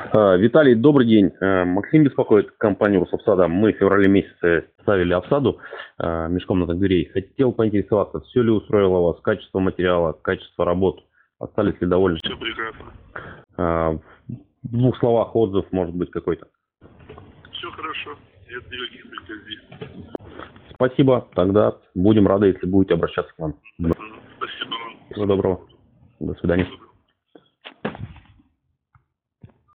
Виталий, добрый день. Максим беспокоит компанию Рособсада. Мы в феврале месяце ставили обсаду межкомнатных дверей. Хотел поинтересоваться, все ли устроило вас, качество материала, качество работ? Остались ли довольны? Все прекрасно. В двух словах отзыв, может быть, какой-то. Все хорошо. Нет никаких претензий. Спасибо. Тогда будем рады, если будете обращаться к нам. Спасибо вам. Всего доброго. До свидания.